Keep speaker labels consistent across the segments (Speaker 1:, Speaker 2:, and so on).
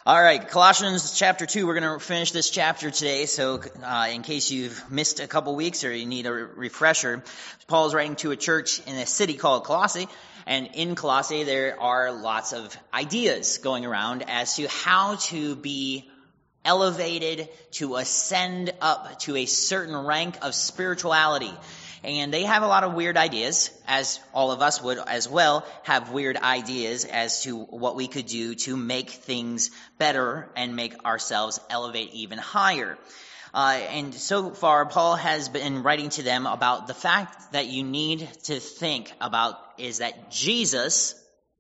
Speaker 1: All right, Colossians chapter 2, we're going to finish this chapter today, so in case you've missed a couple weeks or you need a refresher, Paul is writing to a church in a city called Colossae, and in Colossae there are lots of ideas going around as to how to be elevated, to ascend up to a certain rank of spirituality. And they have a lot of weird ideas, as all of us would as well have weird ideas as to what we could do to make things better and make ourselves elevate even higher. And so far, Paul has been writing to them about the fact that you need to think about is that Jesus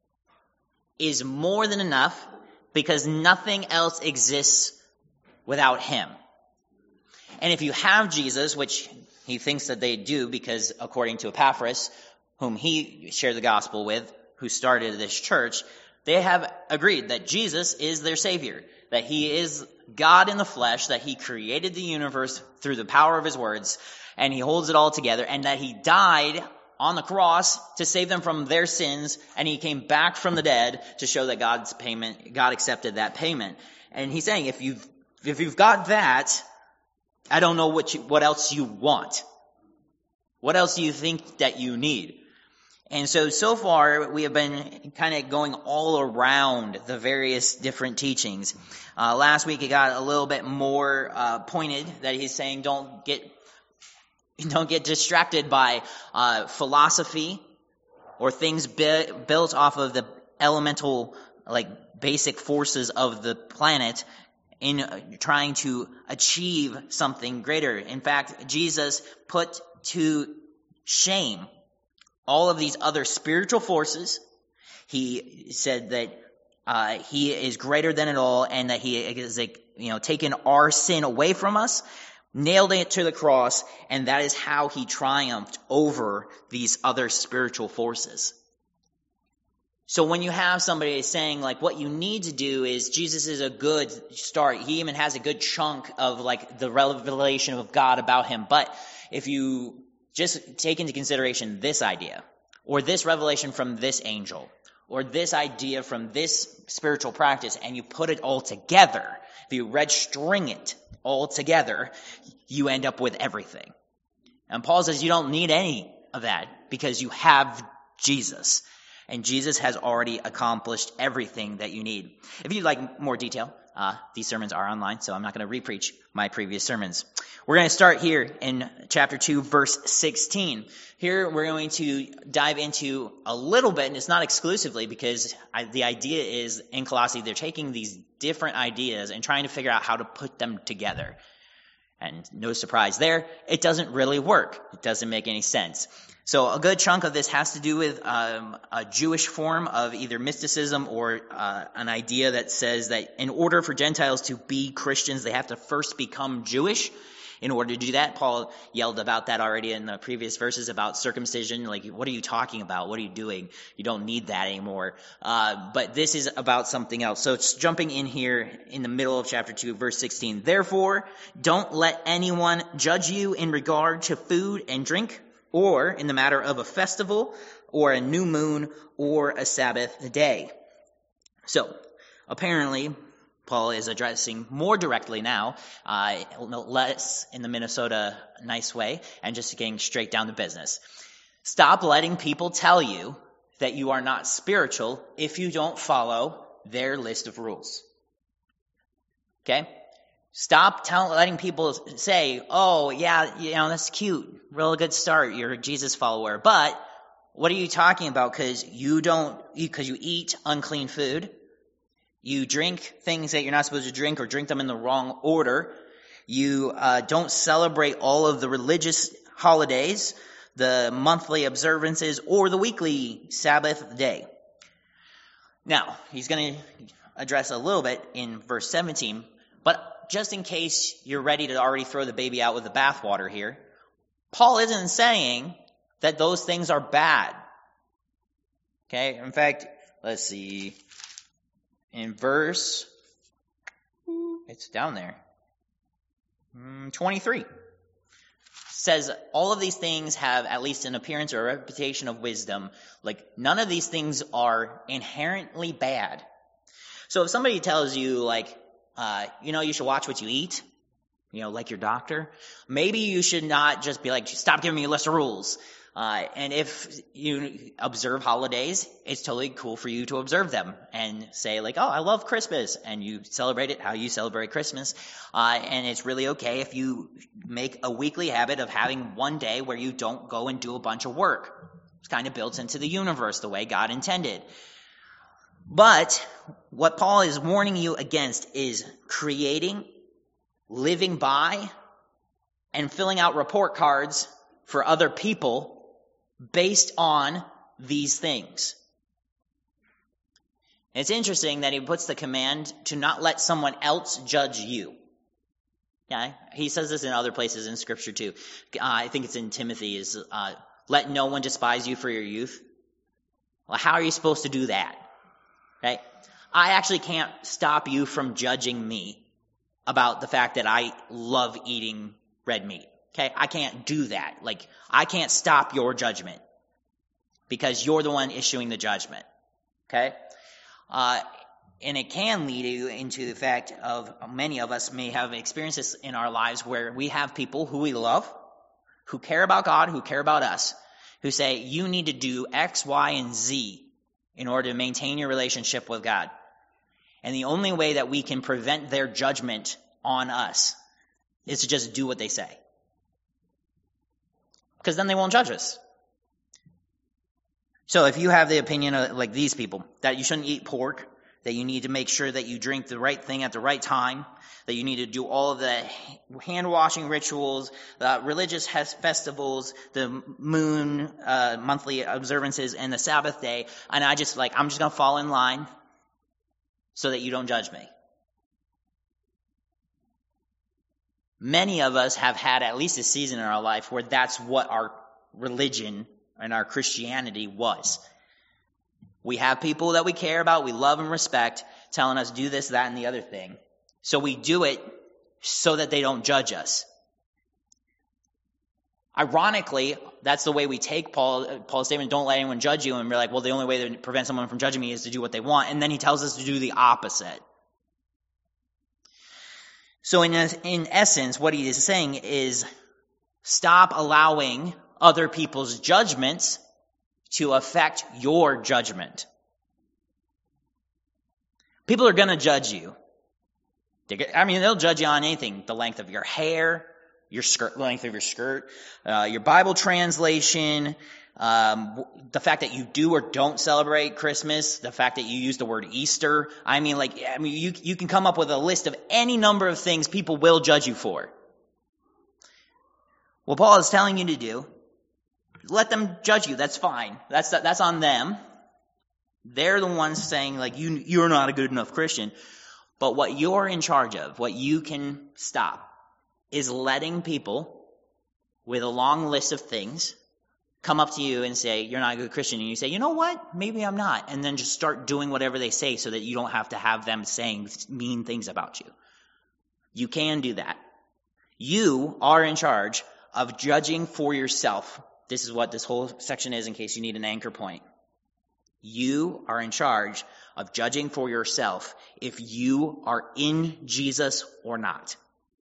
Speaker 1: is more than enough because nothing else exists without him. And if you have Jesus, which he thinks that they do because according to Epaphras, whom he shared the gospel with, who started this church, they have agreed that Jesus is their Savior, that he is God in the flesh, that he created the universe through the power of his words, and he holds it all together, and that he died on the cross to save them from their sins, and he came back from the dead to show that God accepted that payment. And he's saying, if you've got that, I don't know what else you want. What else do you think that you need? And so far, we have been kind of going all around the various different teachings. Last week, it got a little bit more pointed that he's saying don't get distracted by philosophy or things built off of the elemental, basic forces of the planet, in trying to achieve something greater. In fact, Jesus put to shame all of these other spiritual forces. He said that he is greater than it all, and that he is taken our sin away from us, nailed it to the cross, and that is how he triumphed over these other spiritual forces. So when you have somebody saying, what you need to do is, Jesus is a good start. He even has a good chunk of, the revelation of God about him. But if you just take into consideration this idea, or this revelation from this angel, or this idea from this spiritual practice, and you put it all together, if you red string it all together, you end up with everything. And Paul says you don't need any of that because you have Jesus. And Jesus has already accomplished everything that you need. If you'd like more detail, these sermons are online, so I'm not going to re-preach my previous sermons. We're going to start here in chapter 2, verse 16. Here we're going to dive into a little bit, and it's not exclusively because the idea is in Colossae, they're taking these different ideas and trying to figure out how to put them together. And no surprise there, it doesn't really work. It doesn't make any sense. So a good chunk of this has to do with a Jewish form of either mysticism or an idea that says that in order for Gentiles to be Christians, they have to first become Jewish. In order to do that, Paul yelled about that already in the previous verses about circumcision. What are you talking about? What are you doing? You don't need that anymore. But this is about something else. So it's jumping in here in the middle of chapter 2, verse 16. Therefore, don't let anyone judge you in regard to food and drink, or in the matter of a festival, or a new moon, or a Sabbath day. So, apparently, Paul is addressing more directly now, less in the Minnesota nice way, and just getting straight down to business. Stop letting people tell you that you are not spiritual if you don't follow their list of rules. Okay? Stop letting people say, oh, yeah, that's cute. Real good start. You're a Jesus follower. But what are you talking about? Because you eat unclean food. You drink things that you're not supposed to drink or drink them in the wrong order. You don't celebrate all of the religious holidays, the monthly observances, or the weekly Sabbath day. Now, he's going to address a little bit in verse 17, but just in case you're ready to already throw the baby out with the bathwater here, Paul isn't saying that those things are bad. Okay? In fact, let's see. In verse, it's down there, 23. Says all of these things have at least an appearance or a reputation of wisdom. None of these things are inherently bad. So if somebody tells you, like, you should watch what you eat, like your doctor, maybe you should not just be like, stop giving me a list of rules. And if you observe holidays, it's totally cool for you to observe them and say, like, oh, I love Christmas, and you celebrate it how you celebrate Christmas. And it's really okay if you make a weekly habit of having one day where you don't go and do a bunch of work. It's kind of built into the universe the way God intended. But what Paul is warning you against is creating, living by, and filling out report cards for other people based on these things. And it's interesting that he puts the command to not let someone else judge you. Okay? He says this in other places in Scripture too. I think it's in Timothy, is let no one despise you for your youth. Well, how are you supposed to do that? Okay? I actually can't stop you from judging me about the fact that I love eating red meat. Okay? I can't do that. Like, I can't stop your judgment because you're the one issuing the judgment. Okay? And it can lead you into the fact of many of us may have experiences in our lives where we have people who we love, who care about God, who care about us, who say, you need to do X, Y, and Z in order to maintain your relationship with God. And the only way that we can prevent their judgment on us is to just do what they say. Because then they won't judge us. So if you have the opinion of, like these people, that you shouldn't eat pork, that you need to make sure that you drink the right thing at the right time, that you need to do all of the hand-washing rituals, religious festivals, the moon monthly observances, and the Sabbath day, and I'm just going to fall in line so that you don't judge me. Many of us have had at least a season in our life where that's what our religion and our Christianity was. We have people that we care about, we love and respect, telling us do this, that, and the other thing. So we do it so that they don't judge us. Ironically, that's the way we take Paul's statement, don't let anyone judge you, and we're like, well, the only way to prevent someone from judging me is to do what they want. And then he tells us to do the opposite. So in essence, what he is saying is stop allowing other people's judgments to affect your judgment. People are going to judge you. They'll judge you on anything. The length of your hair, your skirt, length of your skirt, your Bible translation, the fact that you do or don't celebrate Christmas, the fact that you use the word Easter. You can come up with a list of any number of things people will judge you for. What Paul is telling you to do, let them judge you. That's fine. That's on them. They're the ones saying, like, you're not a good enough Christian. But what you're in charge of, what you can stop, is letting people with a long list of things come up to you and say, you're not a good Christian. And you say, you know what? Maybe I'm not. And then just start doing whatever they say so that you don't have to have them saying mean things about you. You can do that. You are in charge of judging for yourself. This is what this whole section is in case you need an anchor point. You are in charge of judging for yourself if you are in Jesus or not.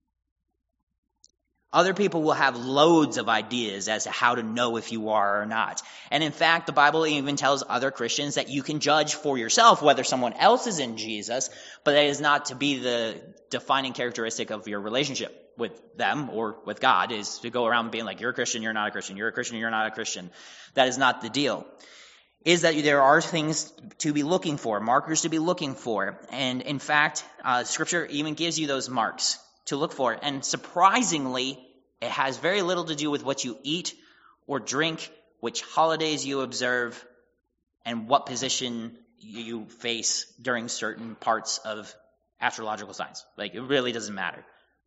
Speaker 1: Other people will have loads of ideas as to how to know if you are or not. And in fact, the Bible even tells other Christians that you can judge for yourself whether someone else is in Jesus, but that is not to be the defining characteristic of your relationship with them or with God, is to go around being like, you're a Christian, you're not a Christian, you're a Christian, you're not a Christian. That is not the deal. Is that there are things to be looking for, markers to be looking for. And in fact, Scripture even gives you those marks to look for. And surprisingly, it has very little to do with what you eat or drink, which holidays you observe, and what position you face during certain parts of astrological science. Like, it really doesn't matter.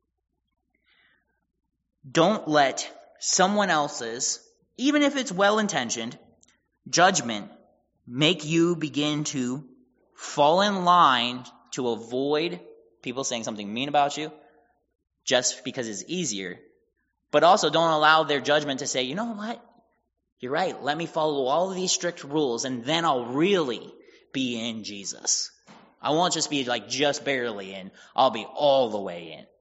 Speaker 1: Don't let someone else's, even if it's well-intentioned, judgment make you begin to fall in line to avoid people saying something mean about you just because it's easier. But also don't allow their judgment to say, you know what? You're right. Let me follow all of these strict rules and then I'll really be in Jesus. I won't just be like just barely in. I'll be all the way in.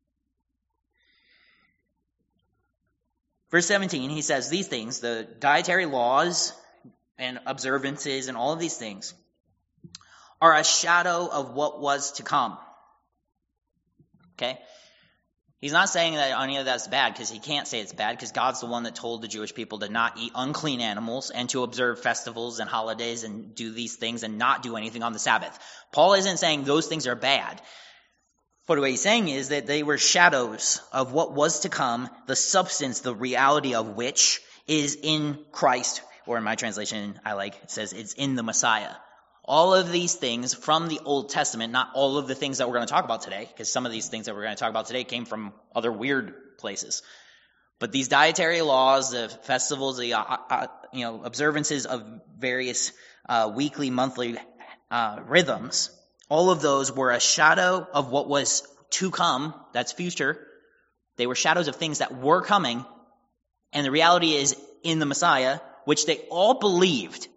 Speaker 1: Verse 17, he says these things, the dietary laws and observances and all of these things are a shadow of what was to come. Okay? He's not saying that any of that's bad, because he can't say it's bad, because God's the one that told the Jewish people to not eat unclean animals and to observe festivals and holidays and do these things and not do anything on the Sabbath. Paul isn't saying those things are bad. But what he's saying is that they were shadows of what was to come, the substance, the reality of which is in Christ, or in my translation, it says it's in the Messiah. All of these things from the Old Testament, not all of the things that we're going to talk about today, because some of these things that we're going to talk about today came from other weird places. But these dietary laws, the festivals, the observances of various weekly, monthly rhythms, all of those were a shadow of what was to come. That's future. They were shadows of things that were coming, and the reality is in the Messiah, which they all believed,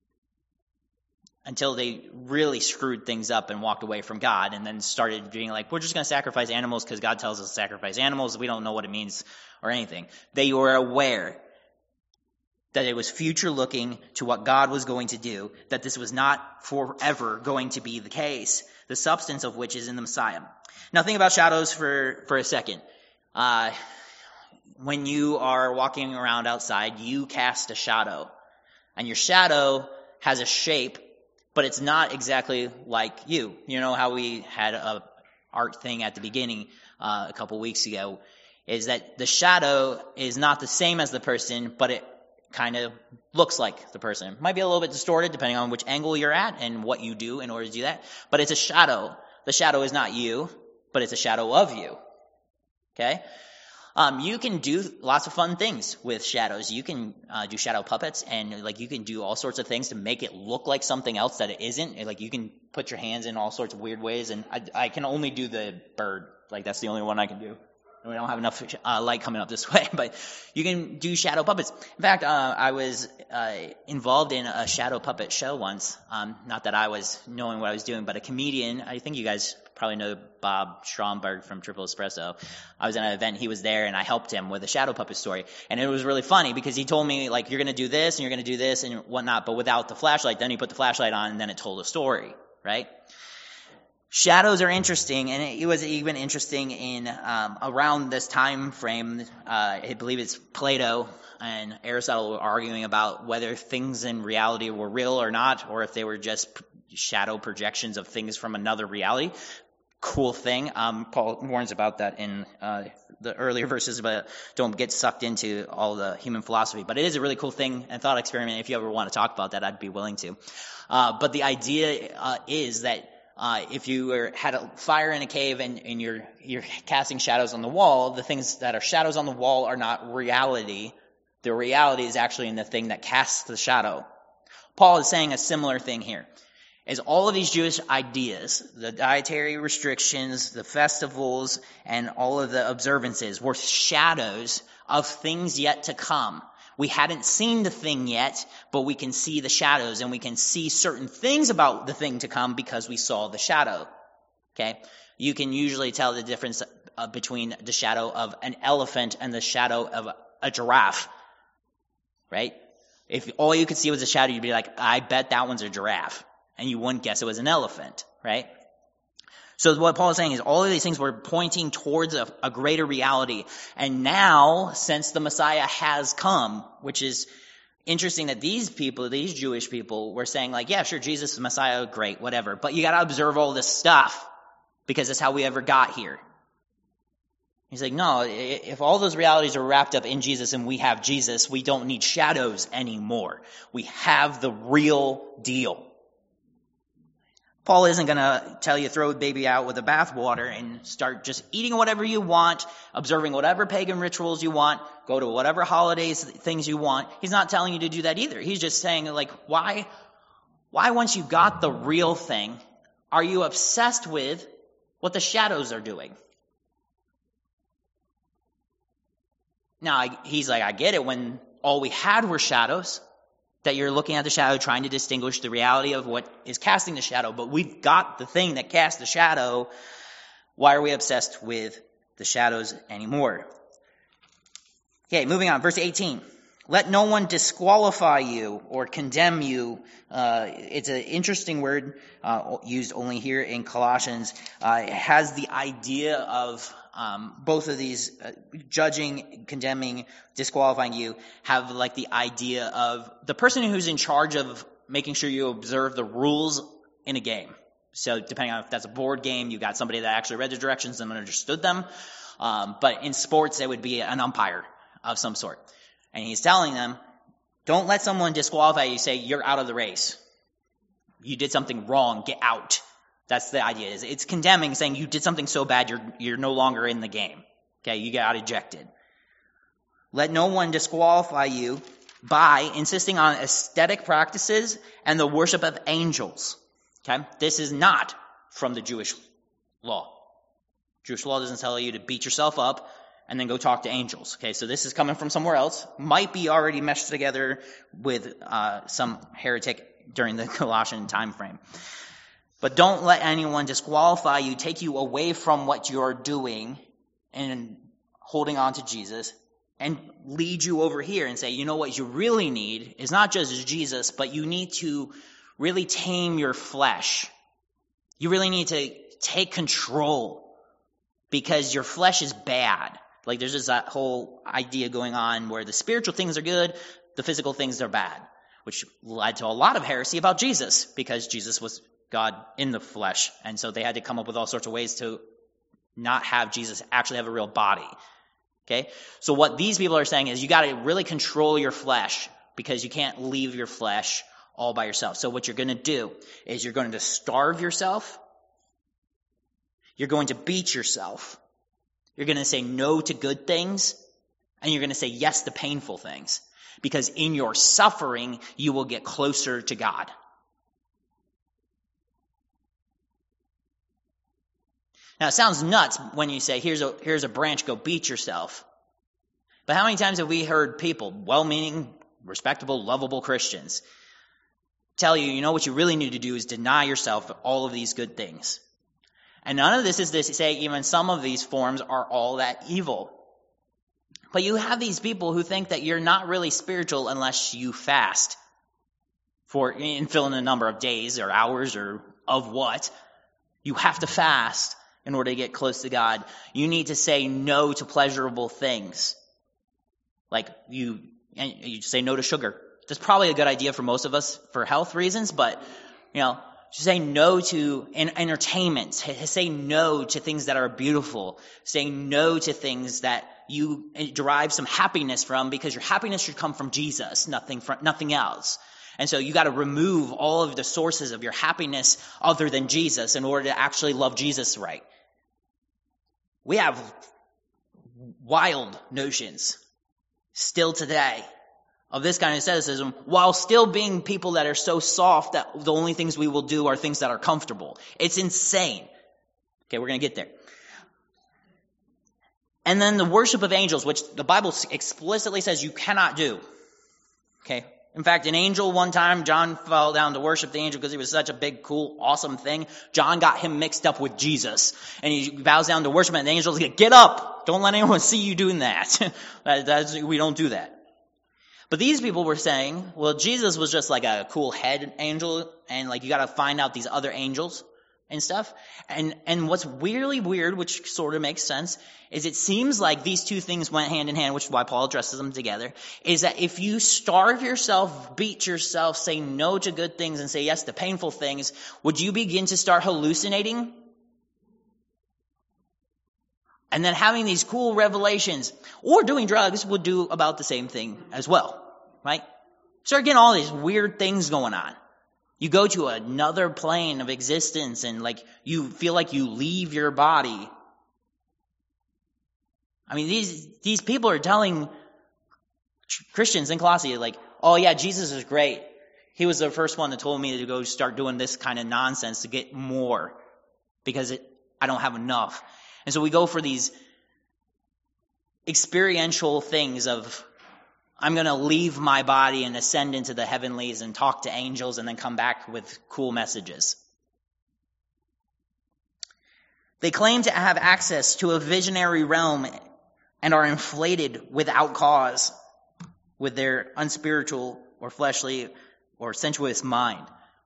Speaker 1: until they really screwed things up and walked away from God and then started being like, we're just going to sacrifice animals because God tells us to sacrifice animals. We don't know what it means or anything. They were aware that it was future looking to what God was going to do, that this was not forever going to be the case, the substance of which is in the Messiah. Now think about shadows for a second. When you are walking around outside, you cast a shadow, and your shadow has a shape, but it's not exactly like you. You know how we had a art thing at the beginning a couple weeks ago, is that the shadow is not the same as the person, but it kind of looks like the person. It might be a little bit distorted depending on which angle you're at and what you do in order to do that, but it's a shadow. The shadow is not you, but it's a shadow of you. Okay? You can do lots of fun things with shadows. You can do shadow puppets, and you can do all sorts of things to make it look like something else that it isn't. You can put your hands in all sorts of weird ways, and I can only do the bird. That's the only one I can do. We don't have enough light coming up this way, but you can do shadow puppets. In fact, I was involved in a shadow puppet show once. Not that I was knowing what I was doing, but a comedian, I think you guys probably know Bob Stromberg from Triple Espresso. I was at an event, he was there, and I helped him with a shadow puppet story. And it was really funny because he told me, you're going to do this, and you're going to do this, and whatnot, but without the flashlight. Then he put the flashlight on, and then it told a story, right? Shadows are interesting, and it was even interesting in around this time frame. I believe it's Plato and Aristotle were arguing about whether things in reality were real or not, or if they were just shadow projections of things from another reality. Cool thing. Paul warns about that in the earlier verses, but don't get sucked into all the human philosophy. But it is a really cool thing and thought experiment. If you ever want to talk about that, I'd be willing to. But the idea is that if you had a fire in a cave and you're casting shadows on the wall, the things that are shadows on the wall are not reality. The reality is actually in the thing that casts the shadow. Paul is saying a similar thing here. As all of these Jewish ideas, the dietary restrictions, the festivals, and all of the observances were shadows of things yet to come. We hadn't seen the thing yet, but we can see the shadows, and we can see certain things about the thing to come because we saw the shadow. Okay? You can usually tell the difference between the shadow of an elephant and the shadow of a giraffe. Right? If all you could see was a shadow, you'd be like, I bet that one's a giraffe. And you wouldn't guess it was an elephant, right? So what Paul is saying is all of these things were pointing towards a greater reality. And now, since the Messiah has come, which is interesting that these people, these Jewish people, were saying yeah, sure, Jesus is the Messiah, great, whatever. But you got to observe all this stuff because that's how we ever got here. He's like, no, if all those realities are wrapped up in Jesus and we have Jesus, we don't need shadows anymore. We have the real deal. Paul isn't going to tell you throw the baby out with the bathwater and start just eating whatever you want, observing whatever pagan rituals you want, go to whatever holidays, things you want. He's not telling you to do that either. He's just saying, why once you got the real thing, are you obsessed with what the shadows are doing? Now, he's like, I get it when all we had were shadows. that you're looking at the shadow, trying to distinguish the reality of what is casting the shadow. But we've got the thing that casts the shadow. Why are we obsessed with the shadows anymore? Okay, moving on. Verse 18. Let no one disqualify you or condemn you. It's an interesting word used only here in Colossians. It has the idea of both of these, judging, condemning, disqualifying you, have like the idea of the person who's in charge of making sure you observe the rules in a game. So depending on if that's a board game, you got somebody that actually read the directions and understood them. But in sports, it would be an umpire of some sort. And he's telling them, don't let someone disqualify you, say you're out of the race. You did something wrong, get out. That's the idea. It's condemning, saying you did something so bad you're no longer in the game. Okay, you got ejected. Let no one disqualify you by insisting on aesthetic practices and the worship of angels. Okay, this is not from the Jewish law. Jewish law doesn't tell you to beat yourself up and then go talk to angels. Okay, so this is coming from somewhere else. Might be already meshed together with some heretic during the Colossian time frame. But don't let anyone disqualify you, take you away from what you're doing and holding on to Jesus, and lead you over here and say, you know what you really need is not just Jesus, but you need to really tame your flesh. You really need to take control because your flesh is bad. Like there's just that whole idea going on where the spiritual things are good, the physical things are bad, which led to a lot of heresy about Jesus because Jesus was God in the flesh. And so they had to come up with all sorts of ways to not have Jesus actually have a real body. Okay? So what these people are saying is you got to really control your flesh because you can't leave your flesh all by yourself. So what you're going to do is you're going to starve yourself. You're going to beat yourself. You're going to say no to good things, and you're going to say yes to painful things. Because in your suffering, you will get closer to God. Now, it sounds nuts when you say, here's a branch, go beat yourself. But how many times have we heard people, well-meaning, respectable, lovable Christians, tell you, you know what you really need to do is deny yourself all of these good things. And none of this is to say even some of these forms are all that evil. But you have these people who think that you're not really spiritual unless you fast and fill in a number of days or hours or of what. You have to fast in order to get close to God. You need to say no to pleasurable things. Like you say no to sugar. That's probably a good idea for most of us for health reasons, but say no to entertainment. Say no to things that are beautiful. Say no to things that you derive some happiness from, because your happiness should come from Jesus, nothing else. And so you got to remove all of the sources of your happiness other than Jesus in order to actually love Jesus right. We have wild notions still today of this kind of asceticism, while still being people that are so soft that the only things we will do are things that are comfortable. It's insane. Okay, we're going to get there. And then the worship of angels, which the Bible explicitly says you cannot do. Okay. In fact, an angel one time, John fell down to worship the angel because he was such a big, cool, awesome thing. John got him mixed up with Jesus. And he bows down to worship him, and the angel's like, get up! Don't let anyone see you doing that. We don't do that. But these people were saying, well, Jesus was just like a cool head angel, and like you got to find out these other angels and stuff. And what's really weird, which sort of makes sense, is it seems like these two things went hand in hand, which is why Paul addresses them together, is that if you starve yourself, beat yourself, say no to good things and say yes to painful things, would you begin to start hallucinating? And then having these cool revelations, or doing drugs would do about the same thing as well, right? Start getting all these weird things going on. You go to another plane of existence and like you feel like you leave your body. I mean, these people are telling Christians in Colossae like, oh yeah, Jesus is great. He was the first one that told me to go start doing this kind of nonsense to get more because I don't have enough. And so we go for these experiential things of I'm going to leave my body and ascend into the heavenlies and talk to angels and then come back with cool messages. They claim to have access to a visionary realm and are inflated without cause with their unspiritual or fleshly or sensuous mind.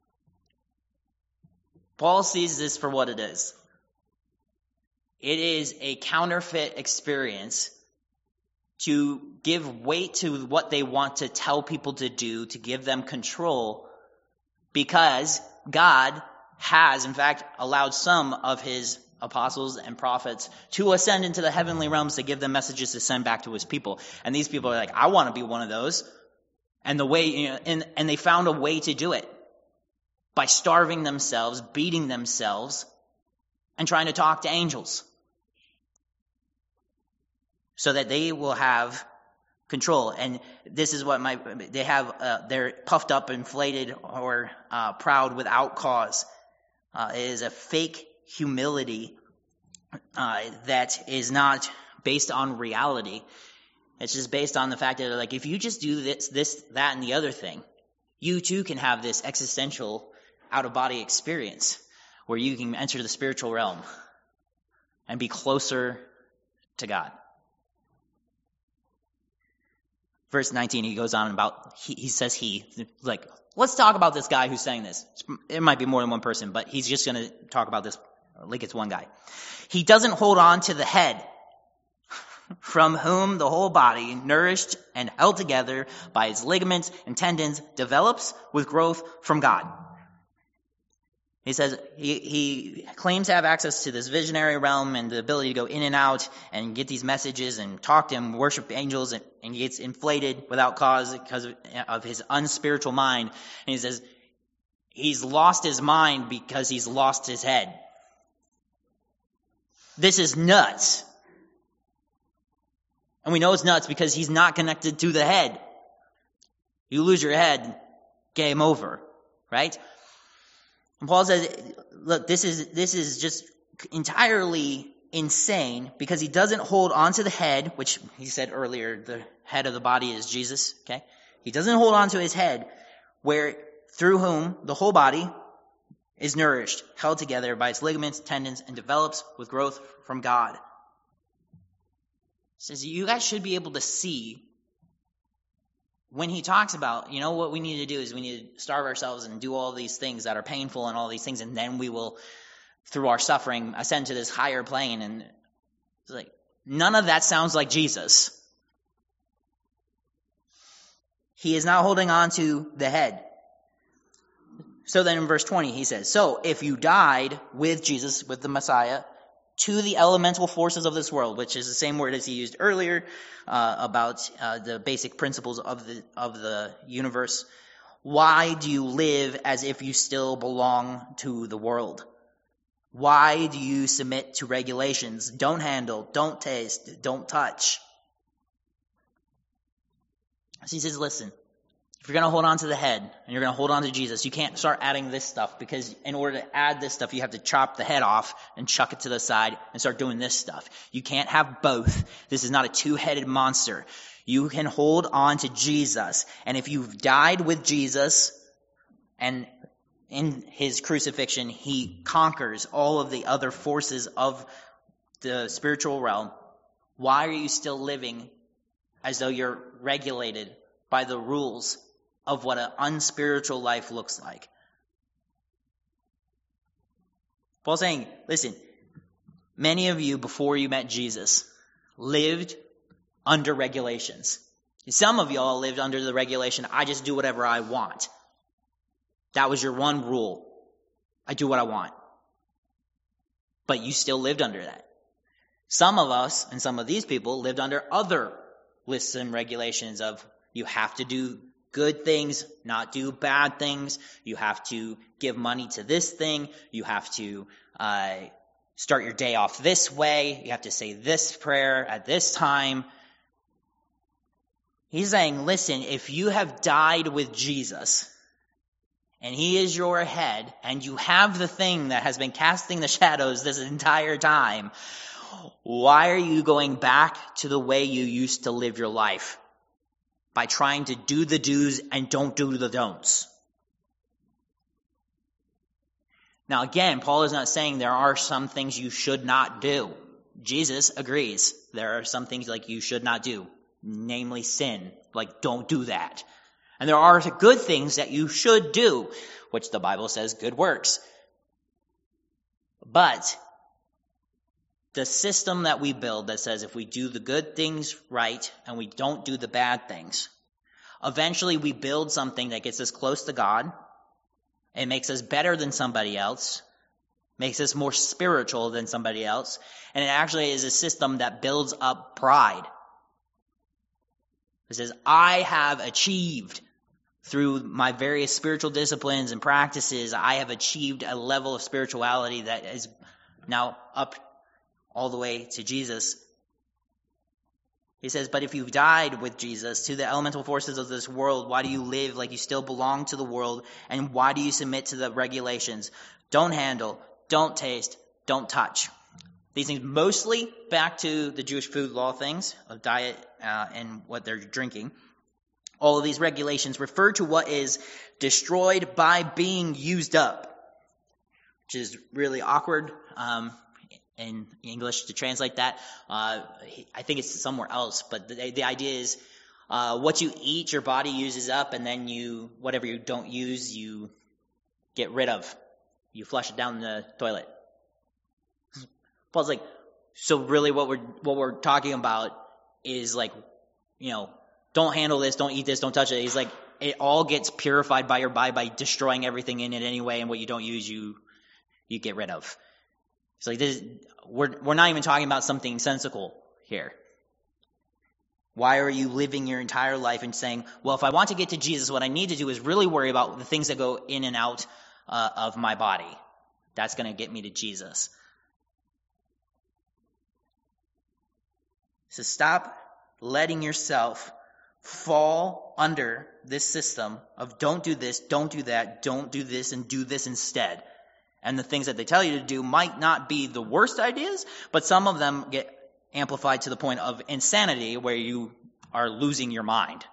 Speaker 1: Paul sees this for what it is. It is a counterfeit experience to give weight to what they want to tell people to do, to give them control, because God has, in fact, allowed some of his apostles and prophets to ascend into the heavenly realms to give them messages to send back to his people. And these people are like, I want to be one of those. And the way, and they found a way to do it by starving themselves, beating themselves, and trying to talk to angels so that they will have control. And this is what they're puffed up, inflated, or proud without cause. It is a fake humility that is not based on reality. It's just based on the fact that, like, if you just do this, that, and the other thing, you too can have this existential out-of-body experience where you can enter the spiritual realm and be closer to God. Verse 19, he goes on about, he says like, let's talk about this guy who's saying this. It might be more than one person, but he's just going to talk about this like it's one guy. He doesn't hold on to the head, from whom the whole body, nourished and held together by its ligaments and tendons, develops with growth from God. He says he claims to have access to this visionary realm and the ability to go in and out and get these messages and talk to him, worship angels, and he gets inflated without cause because of his unspiritual mind. And he says he's lost his mind because he's lost his head. This is nuts. And we know it's nuts because he's not connected to the head. You lose your head, game over, right? And Paul says, look, this is just entirely insane because he doesn't hold on to the head, which he said earlier, the head of the body is Jesus, okay? He doesn't hold on to his head, where through whom the whole body is nourished, held together by its ligaments, tendons, and develops with growth from God. He says, you guys should be able to see when he talks about, what we need to do is we need to starve ourselves and do all these things that are painful and all these things, and then we will, through our suffering, ascend to this higher plane. And it's like, none of that sounds like Jesus. He is not holding on to the head. So then in verse 20 he says, so if you died with Jesus, with the Messiah, to the elemental forces of this world, which is the same word as he used earlier about the basic principles of the universe, why do you live as if you still belong to the world? Why do you submit to regulations? Don't handle, don't taste, don't touch. So he says, listen, if you're going to hold on to the head and you're going to hold on to Jesus, you can't start adding this stuff, because in order to add this stuff, you have to chop the head off and chuck it to the side and start doing this stuff. You can't have both. This is not a two-headed monster. You can hold on to Jesus. And if you've died with Jesus and in his crucifixion, he conquers all of the other forces of the spiritual realm, why are you still living as though you're regulated by the rules of what an unspiritual life looks like? Paul's saying, listen, many of you before you met Jesus lived under regulations. Some of y'all lived under the regulation, I just do whatever I want. That was your one rule. I do what I want. But you still lived under that. Some of us and some of these people lived under other lists and regulations of you have to do good things, not do bad things. You have to give money to this thing. You have to start your day off this way. You have to say this prayer at this time. He's saying, listen, if you have died with Jesus and he is your head and you have the thing that has been casting the shadows this entire time, why are you going back to the way you used to live your life? by trying to do the do's and don't do the don'ts. Now again, Paul is not saying there are some things you should not do. Jesus agrees. There are some things like you should not do, namely sin. Like, don't do that. And there are good things that you should do, which the Bible says good works. But the system that we build that says if we do the good things right and we don't do the bad things, eventually we build something that gets us close to God. It makes us better than somebody else, makes us more spiritual than somebody else, and it actually is a system that builds up pride. It says, I have achieved through my various spiritual disciplines and practices, I have achieved a level of spirituality that is now up all the way to Jesus. He says, but if you've died with Jesus to the elemental forces of this world, why do you live like you still belong to the world? And why do you submit to the regulations? Don't handle, don't taste, don't touch. These things mostly back to the Jewish food law things of diet and what they're drinking. All of these regulations refer to what is destroyed by being used up, which is really awkward in English to translate that. I think it's somewhere else, but the idea is what you eat, your body uses up, and then whatever you don't use, you get rid of. You flush it down the toilet. Paul's like, so really what we're talking about is like, don't handle this, don't eat this, don't touch it. He's like, it all gets purified by your body by destroying everything in it anyway, and what you don't use, you get rid of. It's like we're not even talking about something sensical here. Why are you living your entire life and saying, well, if I want to get to Jesus, what I need to do is really worry about the things that go in and out of my body. That's going to get me to Jesus. So stop letting yourself fall under this system of don't do this, don't do that, don't do this, and do this instead. And the things that they tell you to do might not be the worst ideas, but some of them get amplified to the point of insanity where you are losing your mind.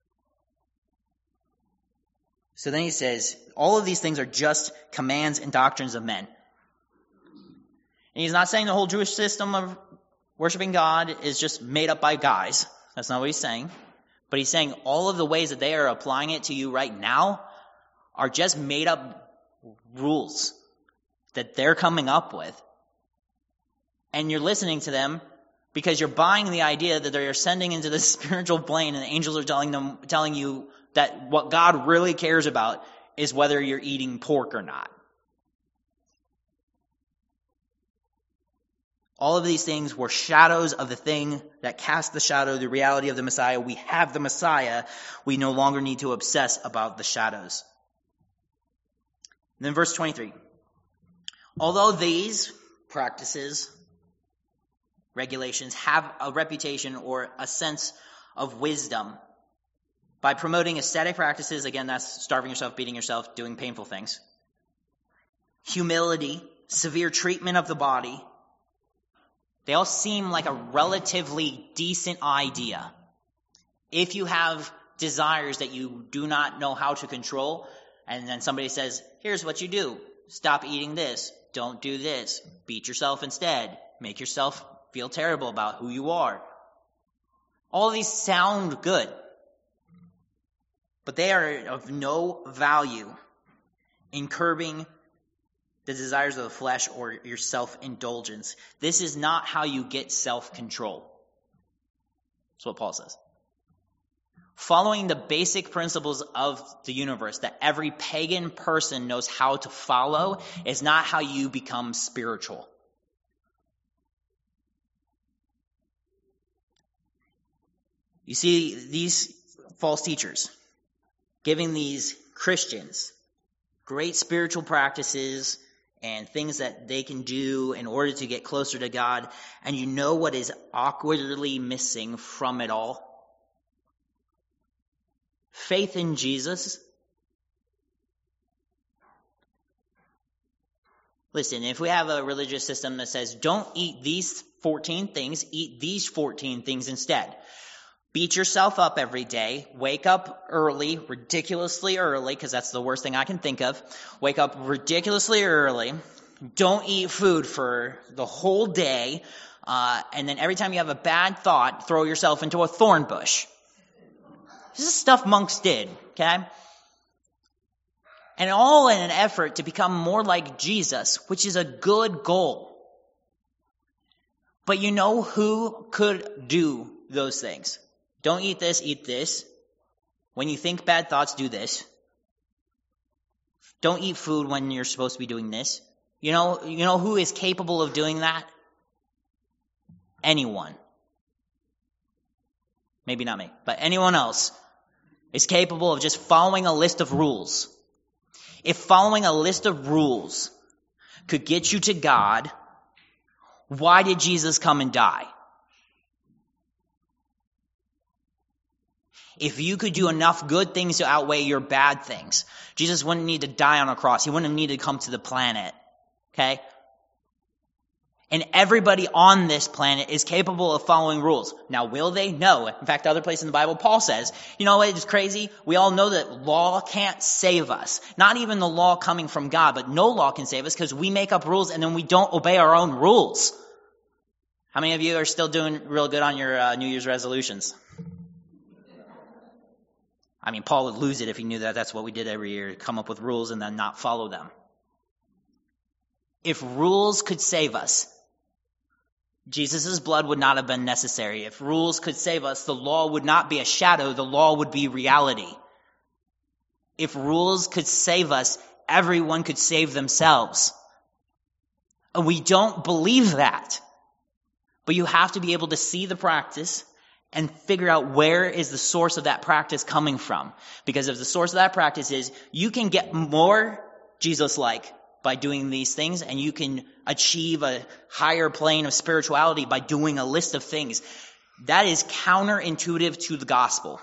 Speaker 1: So then he says, all of these things are just commands and doctrines of men. And he's not saying the whole Jewish system of worshiping God is just made up by guys. That's not what he's saying. But he's saying all of the ways that they are applying it to you right now are just made up rules that they're coming up with. And you're listening to them because you're buying the idea that they're ascending into the spiritual plane and the angels are telling you that what God really cares about is whether you're eating pork or not. All of these things were shadows of the thing that cast the shadow, the reality of the Messiah. We have the Messiah. We no longer need to obsess about the shadows. And then verse 23. Although these practices, regulations, have a reputation or a sense of wisdom, by promoting ascetic practices, again, that's starving yourself, beating yourself, doing painful things, humility, severe treatment of the body, they all seem like a relatively decent idea. If you have desires that you do not know how to control, and then somebody says, here's what you do. Stop eating this. Don't do this. Beat yourself instead. Make yourself feel terrible about who you are. All of these sound good, but they are of no value in curbing the desires of the flesh or your self-indulgence. This is not how you get self-control. That's what Paul says. Following the basic principles of the universe that every pagan person knows how to follow is not how you become spiritual. You see these false teachers giving these Christians great spiritual practices and things that they can do in order to get closer to God. And you know what is awkwardly missing from it all? Faith in Jesus. Listen, if we have a religious system that says, don't eat these 14 things, eat these 14 things instead. Beat yourself up every day. Wake up early, ridiculously early, because that's the worst thing I can think of. Wake up ridiculously early. Don't eat food for the whole day. And then every time you have a bad thought, throw yourself into a thorn bush. This is stuff monks did, okay? And all in an effort to become more like Jesus, which is a good goal. But you know who could do those things? Don't eat this, eat this. When you think bad thoughts, do this. Don't eat food when you're supposed to be doing this. You know who is capable of doing that? Anyone. Maybe not me, but anyone else is capable of just following a list of rules. If following a list of rules could get you to God, why did Jesus come and die? If you could do enough good things to outweigh your bad things, Jesus wouldn't need to die on a cross. He wouldn't need to come to the planet. Okay? And everybody on this planet is capable of following rules. Now, will they? No. In fact, other places in the Bible, Paul says, you know what is crazy? We all know that law can't save us. Not even the law coming from God, but no law can save us because we make up rules and then we don't obey our own rules. How many of you are still doing real good on your New Year's resolutions? I mean, Paul would lose it if he knew that that's what we did every year, come up with rules and then not follow them. If rules could save us, Jesus' blood would not have been necessary. If rules could save us, the law would not be a shadow, the law would be reality. If rules could save us, everyone could save themselves. And we don't believe that. But you have to be able to see the practice and figure out where is the source of that practice coming from. Because if the source of that practice is, you can get more Jesus-like by doing these things, and you can achieve a higher plane of spirituality by doing a list of things. That is counterintuitive to the gospel.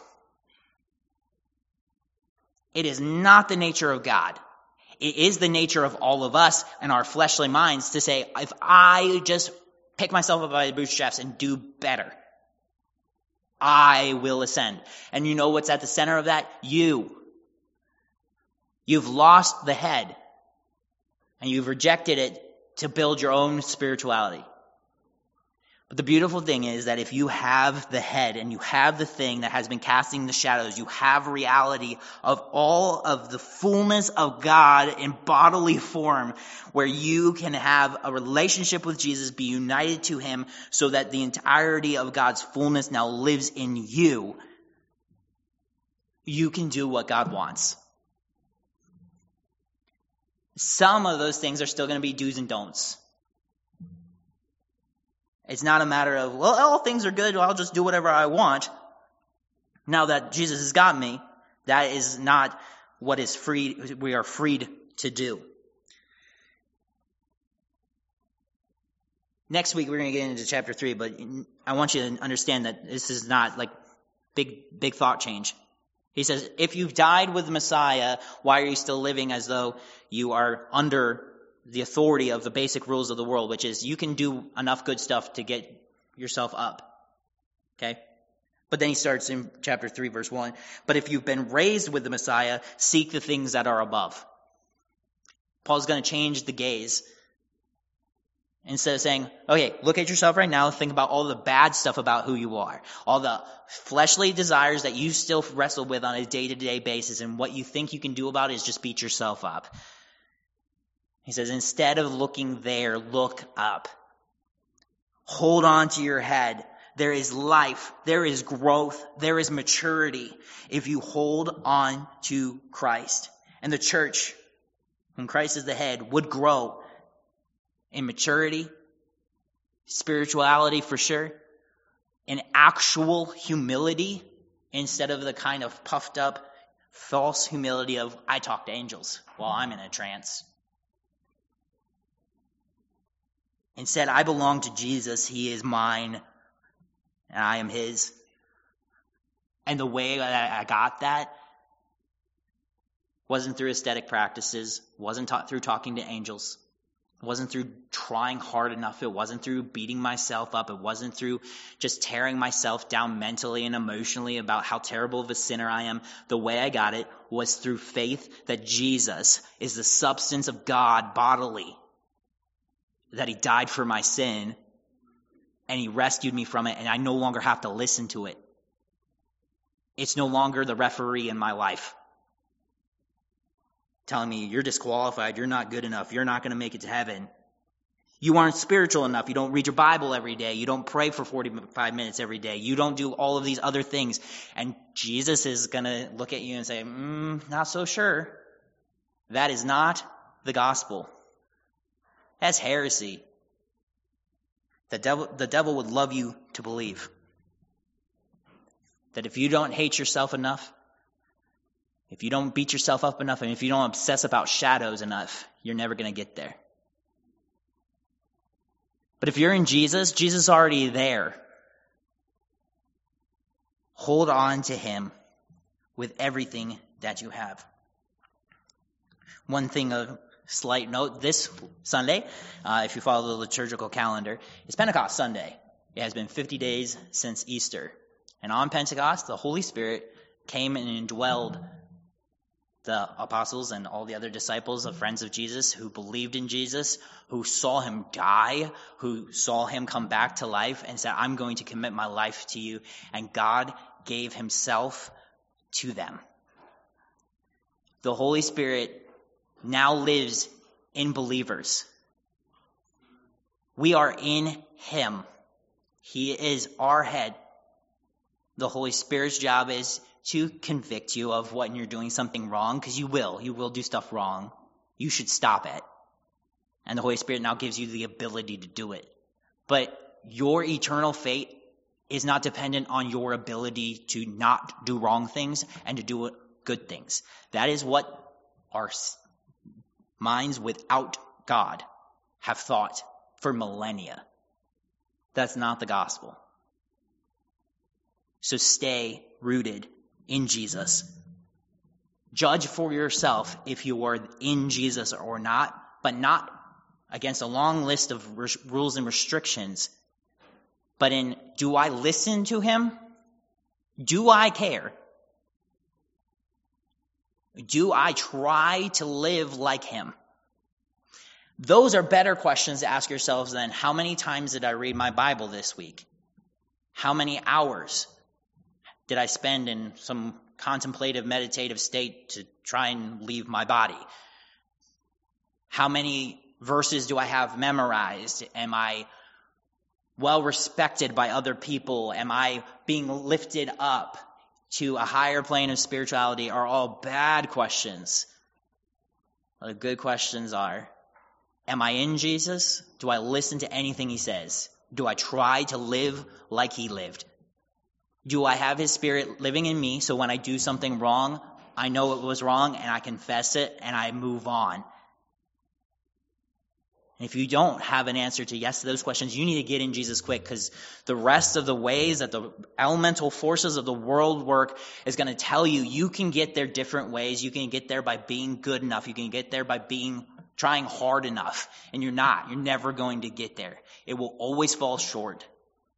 Speaker 1: It is not the nature of God. It is the nature of all of us and our fleshly minds to say, if I just pick myself up by the bootstraps and do better, I will ascend. And you know what's at the center of that? You. You've lost the head. And you've rejected it to build your own spirituality. But the beautiful thing is that if you have the head and you have the thing that has been casting the shadows, you have reality of all of the fullness of God in bodily form, where you can have a relationship with Jesus, be united to him, so that the entirety of God's fullness now lives in you. You can do what God wants. Some of those things are still going to be do's and don'ts. It's not a matter of, well, all things are good, I'll just do whatever I want. Now that Jesus has got me, that is not what is free. We are freed to do. Next week we're going to get into chapter 3, but I want you to understand that this is not like big thought change. He says, if you've died with the Messiah, why are you still living as though you are under the authority of the basic rules of the world, which is you can do enough good stuff to get yourself up. Okay? But then he starts in chapter 3, verse 1. But if you've been raised with the Messiah, seek the things that are above. Paul's going to change the gaze. Instead of saying, okay, look at yourself right now, think about all the bad stuff about who you are. All the fleshly desires that you still wrestle with on a day-to-day basis, and what you think you can do about it is just beat yourself up. He says, instead of looking there, look up. Hold on to your head. There is life, there is growth, there is maturity if you hold on to Christ. And the church, when Christ is the head, would grow in maturity, spirituality for sure, in actual humility instead of the kind of puffed up false humility of, I talk to angels while I'm in a trance. Instead, I belong to Jesus. He is mine and I am his. And the way that I got that wasn't through aesthetic practices, wasn't through talking to angels. It wasn't through trying hard enough. It wasn't through beating myself up. It wasn't through just tearing myself down mentally and emotionally about how terrible of a sinner I am. The way I got it was through faith that Jesus is the substance of God bodily, that he died for my sin, and he rescued me from it, and I no longer have to listen to it. It's no longer the referee in my life telling me, you're disqualified, you're not good enough, you're not going to make it to heaven. You aren't spiritual enough, you don't read your Bible every day, you don't pray for 45 minutes every day, you don't do all of these other things. And Jesus is going to look at you and say, not so sure. That is not the gospel. That's heresy. The devil would love you to believe that if you don't hate yourself enough, if you don't beat yourself up enough, and if you don't obsess about shadows enough, you're never going to get there. But if you're in Jesus, Jesus is already there. Hold on to him with everything that you have. One thing, a slight note, this Sunday, if you follow the liturgical calendar, is Pentecost Sunday. It has been 50 days since Easter. And on Pentecost, the Holy Spirit came and indwelled the apostles and all the other disciples of friends of Jesus who believed in Jesus, who saw him die, who saw him come back to life and said, I'm going to commit my life to you. And God gave himself to them. The Holy Spirit now lives in believers. We are in him. He is our head. The Holy Spirit's job is to convict you of when you're doing something wrong, because you will do stuff wrong. You should stop it. And the Holy Spirit now gives you the ability to do it. But your eternal fate is not dependent on your ability to not do wrong things and to do good things. That is what our minds without God have thought for millennia. That's not the gospel. So stay rooted in Jesus. Judge for yourself if you are in Jesus or not, but not against a long list of rules and restrictions, but in, do I listen to him? Do I care? Do I try to live like him? Those are better questions to ask yourselves than how many times did I read my Bible this week? How many hours did I spend in some contemplative, meditative state to try and leave my body? How many verses do I have memorized? Am I well respected by other people? Am I being lifted up to a higher plane of spirituality? Are all bad questions. The good questions are, am I in Jesus? Do I listen to anything he says? Do I try to live like he lived? Do I have his Spirit living in me so when I do something wrong, I know it was wrong and I confess it and I move on? And if you don't have an answer to yes to those questions, you need to get in Jesus quick, because the rest of the ways that the elemental forces of the world work is going to tell you you can get there different ways. You can get there by being good enough. You can get there by trying hard enough. And you're not. You're never going to get there. It will always fall short.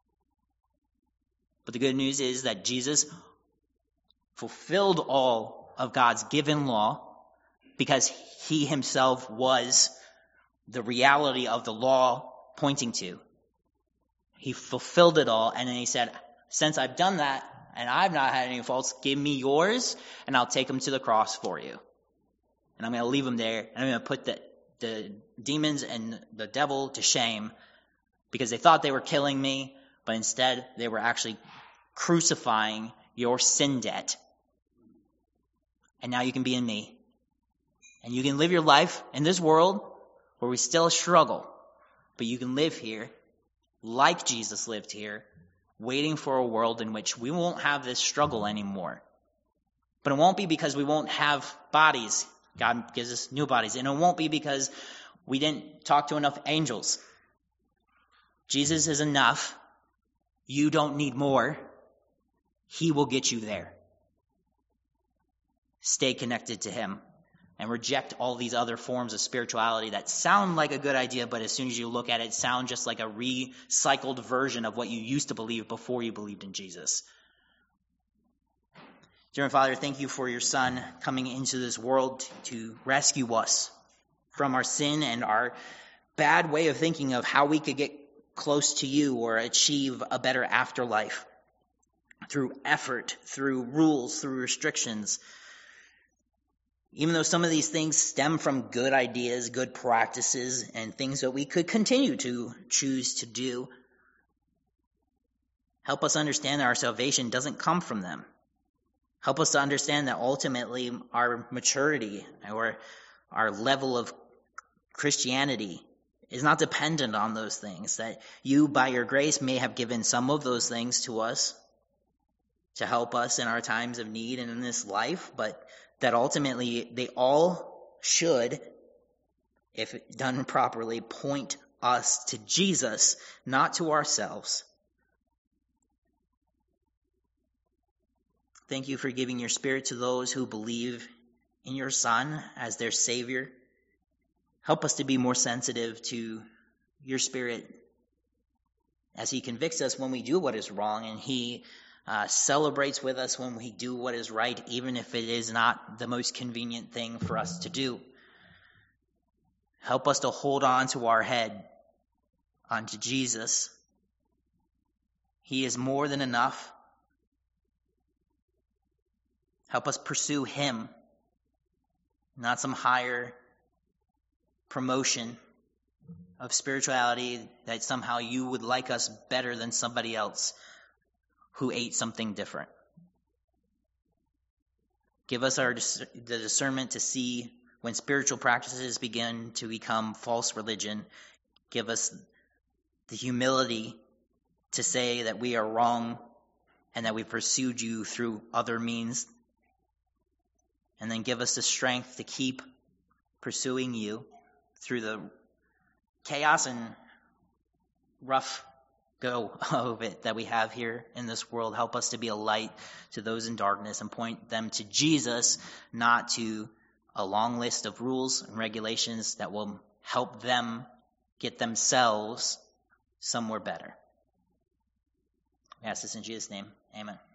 Speaker 1: But the good news is that Jesus fulfilled all of God's given law because he himself was the reality of the law pointing to. He fulfilled it all, and then he said, since I've done that and I've not had any faults, give me yours and I'll take them to the cross for you. And I'm going to leave them there, and I'm going to put the demons and the devil to shame, because they thought they were killing me, but instead they were actually crucifying your sin debt. And now you can be in me. And you can live your life in this world where we still struggle, but you can live here like Jesus lived here, waiting for a world in which we won't have this struggle anymore. But it won't be because we won't have bodies. God gives us new bodies. And it won't be because we didn't talk to enough angels. Jesus is enough. You don't need more. He will get you there. Stay connected to him. and reject all these other forms of spirituality that sound like a good idea, but as soon as you look at it, sound just like a recycled version of what you used to believe before you believed in Jesus. Dear Father, thank you for your Son coming into this world to rescue us from our sin and our bad way of thinking of how we could get close to you or achieve a better afterlife through effort, through rules, through restrictions. Even though some of these things stem from good ideas, good practices, and things that we could continue to choose to do, help us understand that our salvation doesn't come from them. Help us to understand that ultimately our maturity or our level of Christianity is not dependent on those things, that you, by your grace, may have given some of those things to us to help us in our times of need and in this life, but that ultimately they all should, if done properly, point us to Jesus, not to ourselves. Thank you for giving your Spirit to those who believe in your Son as their Savior. Help us to be more sensitive to your Spirit as He convicts us when we do what is wrong, and He celebrates with us when we do what is right, even if it is not the most convenient thing for us to do. Help us to hold on to our head, onto Jesus. He is more than enough. Help us pursue Him, not some higher promotion of spirituality that somehow you would like us better than somebody else who ate something different. Give us the discernment to see when spiritual practices begin to become false religion. Give us the humility to say that we are wrong and that we pursued you through other means. And then give us the strength to keep pursuing you through the chaos and rough go of it that we have here in this world. Help us to be a light to those in darkness and point them to Jesus, not to a long list of rules and regulations that will help them get themselves somewhere better. I ask this in Jesus' name. Amen.